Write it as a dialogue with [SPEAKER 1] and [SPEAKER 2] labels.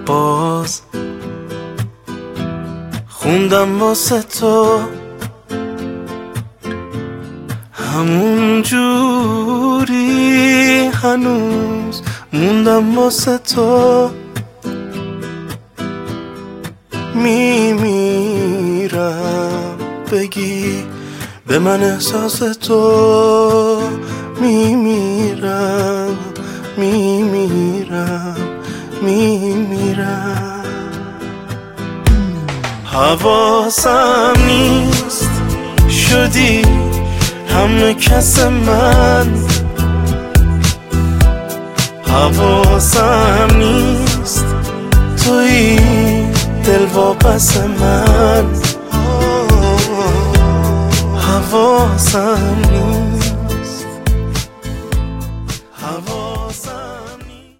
[SPEAKER 1] باز خوندم واسه تو همون جوری هنوز موندم واسه تو میمیرم بگی به من احساس تو میمیرم حواسم نیست شدی همه کس من حواسم نیست توی دل واپس من حواسم نیست